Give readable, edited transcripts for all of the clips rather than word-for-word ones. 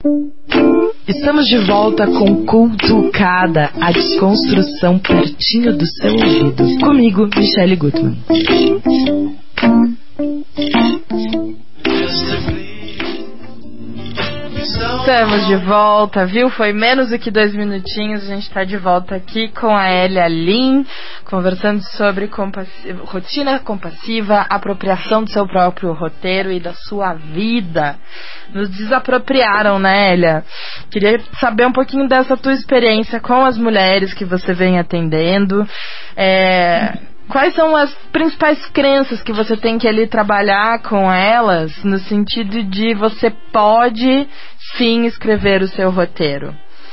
Estamos de volta com Cultucada, a desconstrução pertinho do seu ouvido. Comigo, Michele Gutmann. Estamos de volta, viu? Foi menos do que 2 minutinhos. A gente está de volta aqui com a Elia Lin, conversando sobre rotina compassiva, apropriação do seu próprio roteiro e da sua vida. Nos desapropriaram, né, Elia? Queria saber um pouquinho dessa tua experiência com as mulheres que você vem atendendo. Quais são as principais crenças que você tem que ali trabalhar com elas, no sentido de você pode sim escrever o seu roteiro?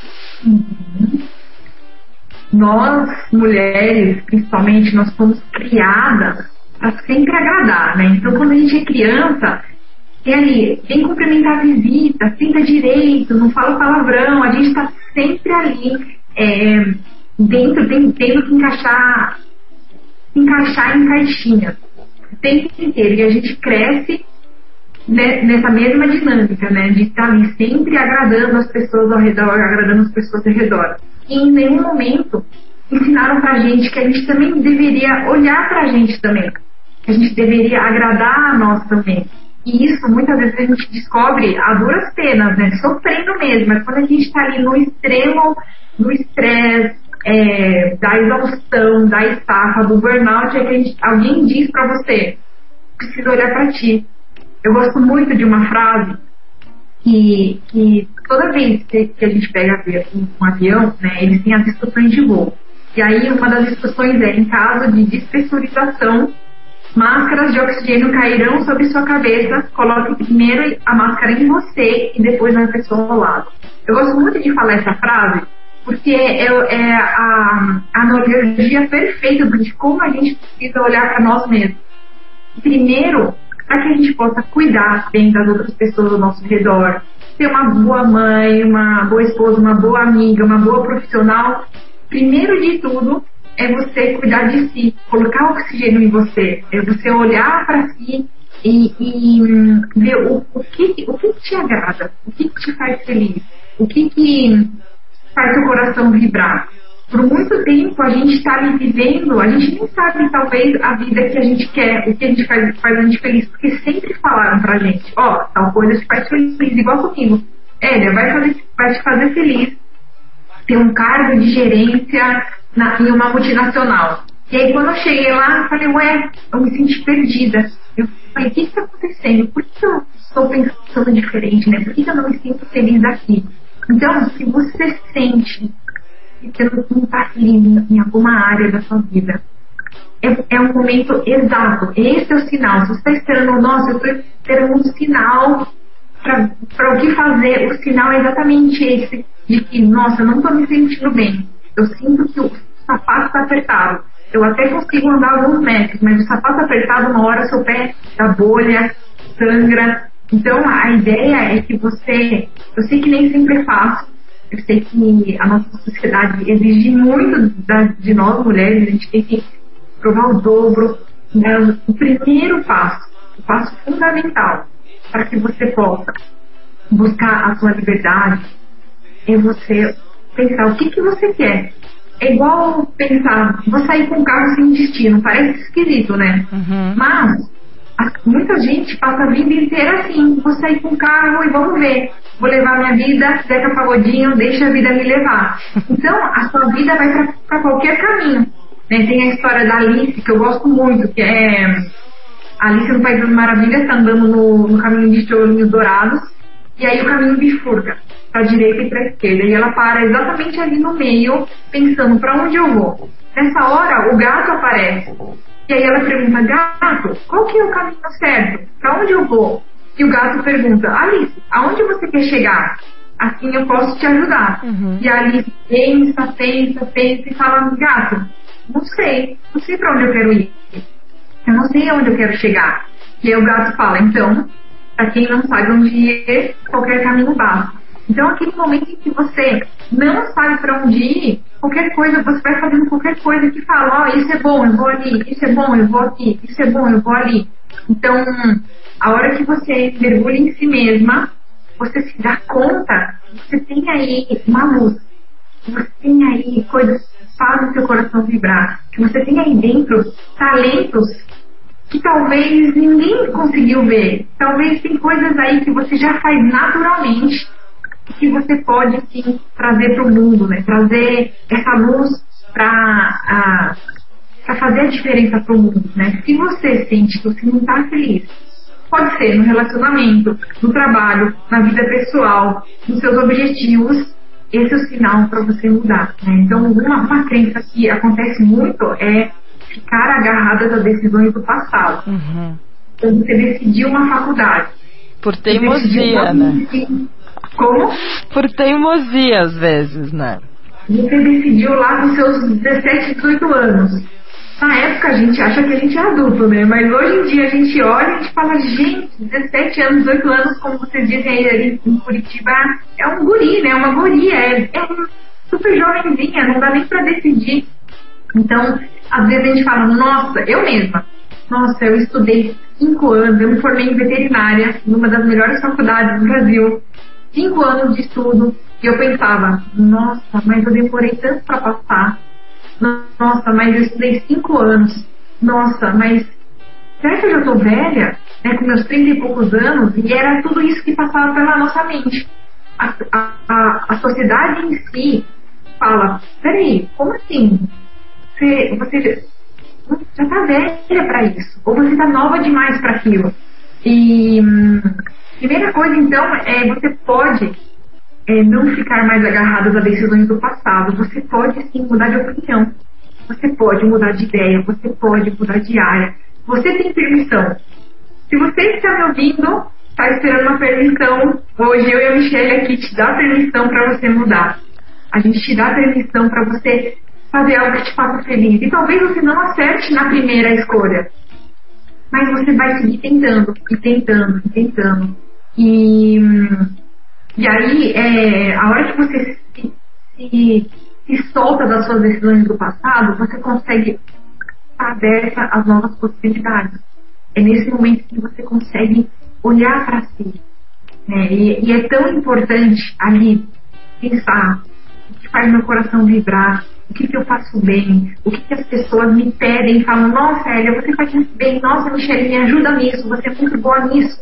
Nós, mulheres, principalmente, nós fomos criadas para sempre agradar, né? Então, quando a gente é criança, ali, vem cumprimentar a visita, senta direito, não fala palavrão, a gente está sempre ali, dentro, tendo que encaixar em caixinhas o tempo inteiro, e a gente cresce nessa mesma dinâmica, né, de estar ali sempre agradando as pessoas ao redor, e em nenhum momento ensinaram pra gente que a gente também deveria olhar pra gente também, que a gente deveria agradar a nós também. E isso muitas vezes a gente descobre a duras penas, né, sofrendo mesmo. Mas quando a gente está ali no extremo do estresse, da exaustão, da estafa, do burnout, é que alguém diz pra você: precisa olhar pra ti. Eu gosto muito de uma frase que toda vez que a gente pega um avião, né, eles têm as instruções de voo. E aí uma das instruções é: em caso de despressurização, máscaras de oxigênio cairão sobre sua cabeça, coloque primeiro a máscara em você e depois na pessoa ao lado. Eu gosto muito de falar essa frase, porque é a analogia perfeita de como a gente precisa olhar para nós mesmos. Primeiro, para que a gente possa cuidar bem das outras pessoas ao nosso redor, ser uma boa mãe, uma boa esposa, uma boa amiga, uma boa profissional. Primeiro de tudo, é você cuidar de si, colocar oxigênio em você, é você olhar para si e ver o que te agrada, o que te faz feliz, o que faz o coração vibrar. Por muito tempo a gente está ali vivendo, a gente nem sabe talvez a vida que a gente quer, o que a gente faz a gente feliz, porque sempre falaram pra gente: tal coisa te faz feliz, igual comigo. Elia, vai te fazer feliz ter um cargo de gerência em uma multinacional. E aí quando eu cheguei lá, eu falei: eu me senti perdida. Eu falei: o que está acontecendo? Por que eu estou pensando diferente, né? Por que eu não me sinto feliz aqui? Então, se você sente que você não está feliz em alguma área da sua vida, é um momento exato. Esse é o sinal. Se você está esperando, nossa, eu estou esperando um sinal para o que fazer, o sinal é exatamente esse, de que, nossa, eu não estou me sentindo bem. Eu sinto que o sapato está apertado. Eu até consigo andar alguns metros, mas o sapato apertado, uma hora seu pé dá bolha, sangra. Então, a ideia é que eu sei que nem sempre é fácil, eu sei que a nossa sociedade exige muito de nós mulheres, a gente tem que provar o dobro. Né? O primeiro passo, o passo fundamental para que você possa buscar a sua liberdade, é você pensar o que você quer. É igual pensar: vou sair com um carro sem destino. Parece esquisito, né? Uhum. Mas muita gente passa a vida inteira assim: vou sair com um carro e vamos ver, vou levar minha vida, Zeca Pagodinho, deixa a vida me levar. Então a sua vida vai para qualquer caminho, né? Tem a história da Alice, que eu gosto muito, que é Alice no País das Maravilhas, está andando no caminho de tijolinhos dourados, e aí o caminho bifurca para a direita e para a esquerda, e ela para exatamente ali no meio, pensando: para onde eu vou? Nessa hora o gato aparece, e aí ela pergunta: gato, qual que é o caminho certo? Para onde eu vou? E o gato pergunta: Alice, aonde você quer chegar? Assim eu posso te ajudar. Uhum. E a Alice pensa e fala: gato, não sei para onde eu quero ir, eu não sei aonde eu quero chegar. E aí o gato fala: então, para quem não sabe onde ir, qualquer caminho basta. Então, aquele momento em que você não sabe para onde ir, qualquer coisa, você vai fazendo qualquer coisa que fala: isso é bom, eu vou ali, isso é bom, eu vou aqui, isso é bom, eu vou ali. Então, a hora que você mergulha em si mesma, você se dá conta você tem aí uma luz, que você tem aí coisas que fazem o seu coração vibrar, que você tem aí dentro talentos que talvez ninguém conseguiu ver. Talvez tem coisas aí que você já faz naturalmente e que você pode sim trazer para o mundo, né? Trazer essa luz para fazer a diferença para o mundo, né? Se você sente que você não está feliz, pode ser no relacionamento, no trabalho, na vida pessoal, nos seus objetivos, esse é o sinal para você mudar, né? Então, uma crença que acontece muito é ficar agarrada às decisões do passado. Então, você decidiu uma faculdade. Por teimosia, né? Como? Por teimosia, às vezes, né? Você decidiu lá com seus 17, 18 anos. Na época a gente acha que a gente é adulto, né? Mas hoje em dia a gente olha e a gente fala, gente, 17 anos, 18 anos, como vocês dizem aí em Curitiba, é um guri, né? Uma guria, é uma super jovenzinha, não dá nem pra decidir. Então, às vezes a gente fala, nossa, eu mesma, nossa, eu estudei 5 anos, eu me formei em veterinária, numa das melhores faculdades do Brasil, 5 anos de estudo, e eu pensava, nossa, mas eu demorei tanto pra passar. Nossa, mas eu estudei 5 anos. Nossa, mas será que eu já tô velha? Né, com meus 30 e poucos anos? E era tudo isso que passava pela nossa mente. A sociedade em si fala, peraí, como assim? Você já tá velha pra isso. Ou você tá nova demais pra aquilo. E primeira coisa, então, é você pode não ficar mais agarrado a decisões do passado. Você pode sim mudar de opinião, você pode mudar de ideia, você pode mudar de área, você tem permissão. Se você está me ouvindo, está esperando uma permissão, hoje eu e a Michelle aqui te dá permissão para você mudar. A gente te dá permissão para você fazer algo que te faça feliz, e talvez você não acerte na primeira escolha, mas você vai seguir tentando e tentando e tentando. E aí, a hora que você se solta das suas decisões do passado, você consegue estar aberta às novas possibilidades. É nesse momento que você consegue olhar para si, né? E é tão importante ali pensar o que faz meu coração vibrar, o que eu faço bem, o que as pessoas me pedem, falam, nossa, Elia, você faz muito bem, nossa, Michelle, me ajuda nisso, você é muito boa nisso.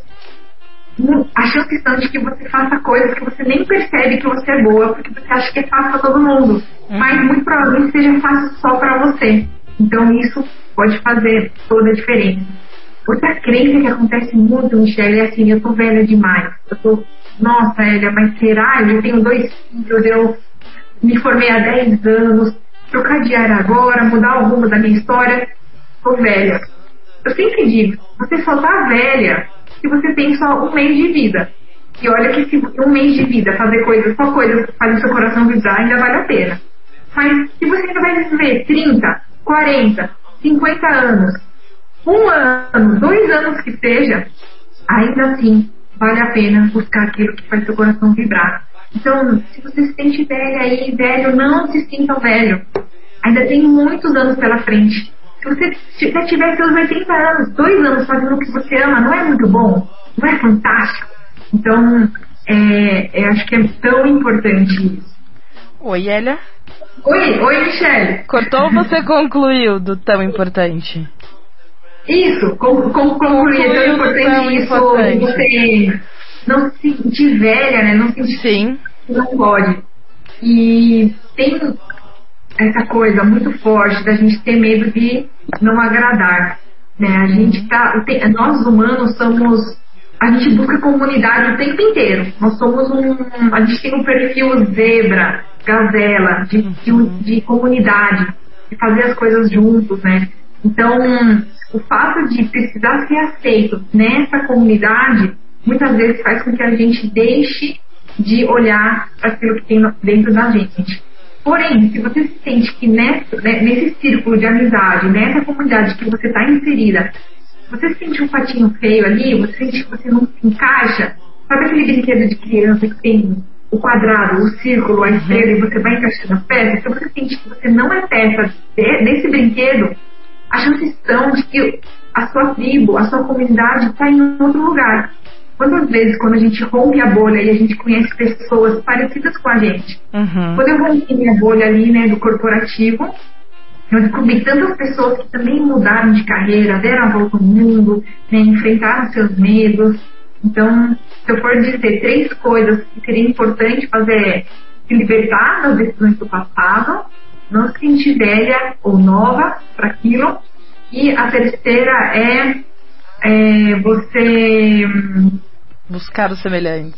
A chance está de que você faça coisas que você nem percebe que você é boa, porque você acha que é fácil para todo mundo. Mas muito provavelmente seja fácil só para você. Então isso pode fazer toda a diferença. Outra crença que acontece muito, Michelle, é assim, eu tô velha demais. Nossa, Elia, mas será? Eu tenho 2 filhos, eu me formei há 10 anos, trocar de área agora, mudar o rumo da minha história, tô velha. Eu sempre digo, você só tá velha se você tem só 1 mês de vida. E olha que se 1 mês de vida fazer só coisas que fazem seu coração vibrar, ainda vale a pena. Mas se você ainda vai viver 30, 40, 50 anos, 1 ano, 2 anos que seja, ainda assim vale a pena buscar aquilo que faz seu coração vibrar. Então, se você se sente velha aí, velho, não se sinta velho. Ainda tem muitos anos pela frente. Se você já tiver seus 80 anos, 2 anos fazendo o que você ama, não é muito bom? Não é fantástico? Então, acho que é tão importante isso. Oi, Elia. Oi, Michelle. Cortou ou você concluiu do tão importante? Isso, concluí. É tão importante isso, você não se sentir velha, né? Não se sentir Sim. Que não pode. E tem essa coisa muito forte da gente ter medo de não agradar, né? A gente nós humanos a gente busca comunidade o tempo inteiro. Nós somos a gente tem um perfil zebra, gazela, de comunidade, de fazer as coisas juntos, né? Então, o fato de precisar ser aceito nessa comunidade, muitas vezes faz com que a gente deixe de olhar para aquilo que tem dentro da gente. Porém, se você se sente que nesse círculo de amizade, nessa comunidade que você está inserida, você se sente um patinho feio ali, você sente que você não se encaixa, sabe aquele brinquedo de criança que tem o quadrado, o círculo, a estrela, e você vai encaixando as peças? Se você sente que você não é peça desse brinquedo, as chances estão de que a sua tribo, a sua comunidade está em outro lugar. Quantas vezes, quando a gente rompe a bolha e a gente conhece pessoas parecidas com a gente? Quando eu rompi minha bolha ali, né, do corporativo, eu descobri tantas pessoas que também mudaram de carreira, deram a volta ao mundo, né, enfrentaram seus medos. Então, se eu for dizer 3 coisas que seria importante fazer é se libertar das decisões do passado, não se sentir velha ou nova para aquilo. E a terceira é você buscar os semelhantes.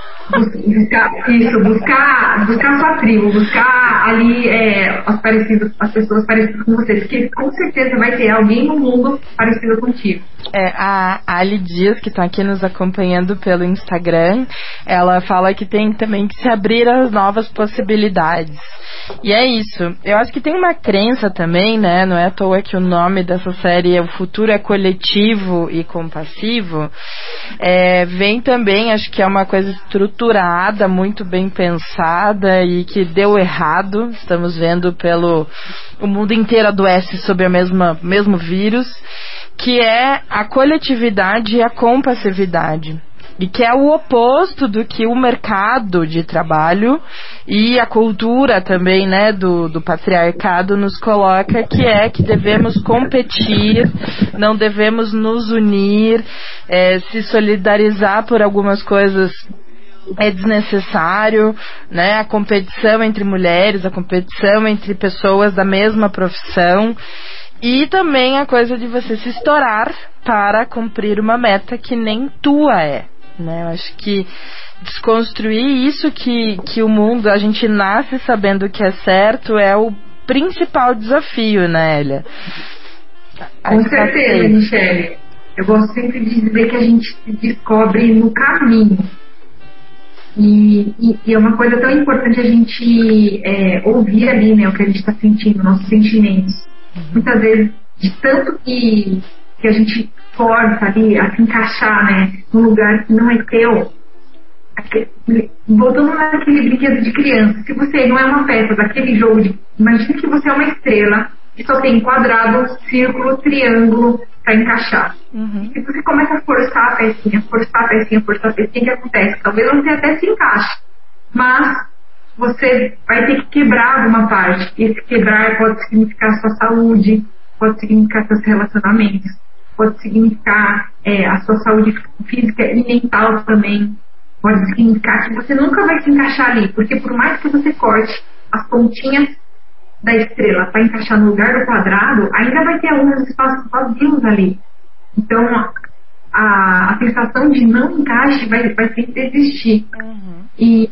Buscar a sua tribo, buscar ali as pessoas parecidas com você, porque com certeza vai ter alguém no mundo parecido contigo. A Ali Dias, que está aqui nos acompanhando pelo Instagram, ela fala que tem também que se abrir às novas possibilidades. E é isso. Eu acho que tem uma crença também, né? Não é à toa que o nome dessa série é O Futuro é Coletivo e Compassivo. Vem também, acho que é uma coisa estruturada, muito bem pensada e que deu errado. Estamos vendo o mundo inteiro adoece sob o mesmo vírus, que é a coletividade e a compassividade. E que é o oposto do que o mercado de trabalho e a cultura também, né, do patriarcado nos coloca, que devemos competir, não devemos nos unir, se solidarizar por algumas coisas é desnecessário, né, a competição entre mulheres, a competição entre pessoas da mesma profissão. E também a coisa de você se estourar para cumprir uma meta que nem tua é. Né? Eu acho que desconstruir isso que o mundo, a gente nasce sabendo que é certo, é o principal desafio, né, Elia? Com certeza, Michele. Eu gosto sempre de dizer que a gente se descobre no caminho. E é uma coisa tão importante a gente ouvir ali, né, o que a gente está sentindo, nossos sentimentos. Muitas vezes, de tanto que a gente força ali a se encaixar, né, num lugar que não é teu. Voltando naquele brinquedo de criança, se você não é uma peça daquele jogo, imagine que você é uma estrela e só tem quadrado, círculo, triângulo para encaixar. E se você começa a forçar a pecinha, o que acontece? Talvez você até se encaixe, mas você vai ter que quebrar alguma parte. Esse quebrar pode significar sua saúde, pode significar seus relacionamentos, pode significar a sua saúde física e mental também. Pode significar que você nunca vai se encaixar ali, porque por mais que você corte as pontinhas da estrela para encaixar no lugar do quadrado, ainda vai ter alguns espaços vazios ali. Então, a sensação de não encaixe vai sempre existir. E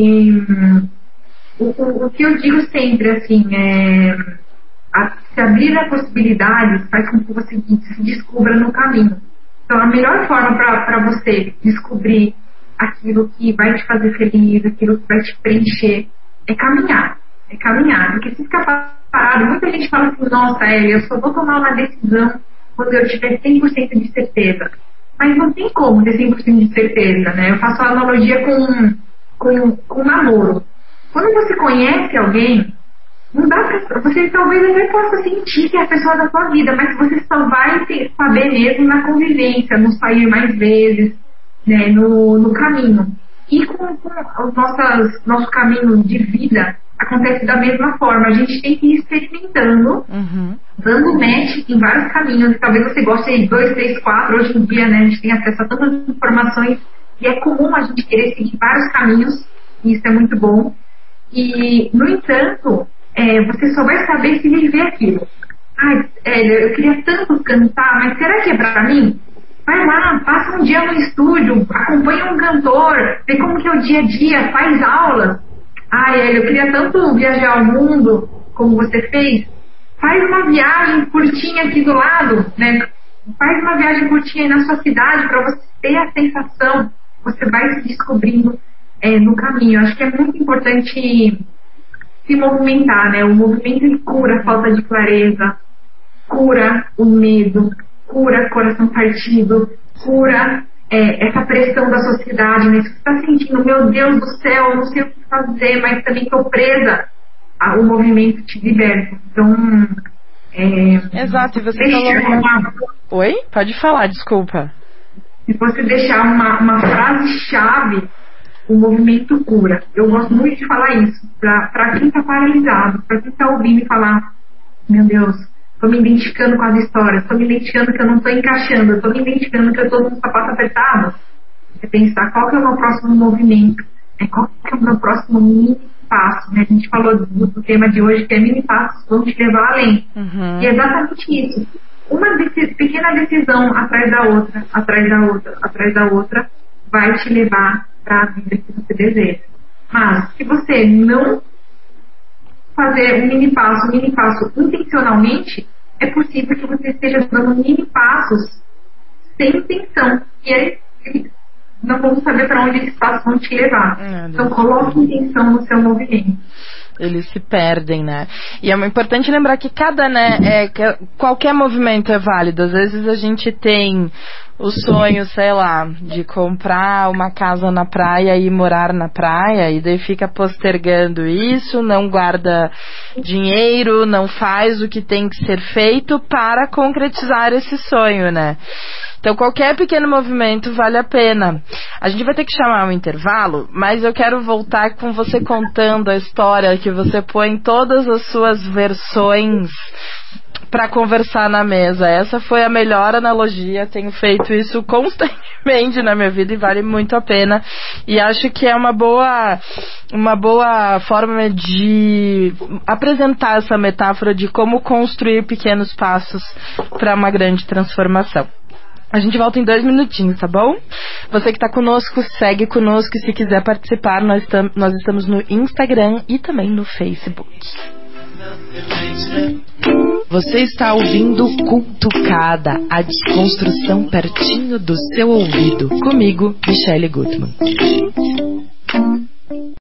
o que eu digo sempre, assim, se abrir a possibilidades faz com que você se descubra no caminho. Então, a melhor forma para você descobrir aquilo que vai te fazer feliz, aquilo que vai te preencher, é caminhar. Porque se ficar parado, muita gente fala assim, nossa, eu só vou tomar uma decisão quando eu tiver 100% de certeza. Mas não tem como ter 100% de certeza, né? Eu faço a analogia com namoro. Quando você conhece alguém, não dá pra, você talvez até possa sentir que é a pessoa da sua vida, mas você só vai saber mesmo na convivência, no sair mais vezes, né, no caminho. E com o nosso caminho de vida acontece da mesma forma. A gente tem que ir experimentando, dando match em vários caminhos. Talvez você goste de 2, 3, 4. Hoje em dia, né, a gente tem acesso a tantas informações e é comum a gente querer seguir vários caminhos, e isso é muito bom. E, no entanto, você só vai saber se viver aquilo. Eu queria tanto cantar, mas será que é pra mim? Vai lá, passa um dia no estúdio, acompanha um cantor, vê como que é o dia a dia, faz aulas. Eu queria tanto viajar ao mundo, como você fez. Faz uma viagem curtinha aqui do lado, né? Faz uma viagem curtinha aí na sua cidade para você ter a sensação. Você vai se descobrindo no caminho. Acho que é muito importante se movimentar, né? O movimento cura a falta de clareza, cura o medo, cura coração partido, cura essa pressão da sociedade, né? Se você está sentindo, meu Deus do céu, eu não sei o que fazer, mas também estou presa, o movimento te liberta. Então, exato, e você falou... Oi? Pode falar, desculpa. se você deixar uma frase-chave, o movimento cura. Eu gosto muito de falar isso, para quem está paralisado, para quem está ouvindo e falar, meu Deus, estou me identificando com as histórias, estou me identificando que eu não estou encaixando, estou me identificando que eu estou num sapato apertado. Você pensar qual que é o meu próximo movimento, qual que é o meu próximo mini passo. Né? A gente falou do tema de hoje, que é mini passos vão te levar além. E é exatamente isso. Uma pequena decisão atrás da outra, atrás da outra, atrás da outra, vai te levar para a vida que você deseja. Mas, se você não fazer um mini passo intencionalmente, é possível que você esteja dando mini passos sem intenção. E aí, não vamos saber para onde esses passos vão te levar. Então, coloque intenção no seu movimento. Eles se perdem, né? E é importante lembrar que qualquer movimento é válido. Às vezes a gente tem o sonho, sei lá, de comprar uma casa na praia e morar na praia, e daí fica postergando isso, não guarda dinheiro, não faz o que tem que ser feito para concretizar esse sonho, né? Então qualquer pequeno movimento vale a pena. A gente vai ter que chamar um intervalo, mas eu quero voltar com você contando a história que você põe todas as suas versões para conversar na mesa. Essa foi a melhor analogia, tenho feito isso constantemente na minha vida e vale muito a pena. E acho que é uma boa forma de apresentar essa metáfora de como construir pequenos passos para uma grande transformação. A gente volta em 2 minutinhos, tá bom? Você que tá conosco, segue conosco, e se quiser participar, nós estamos no Instagram e também no Facebook. Você está ouvindo Cutucada, a desconstrução pertinho do seu ouvido. Comigo, Michele Gutmann.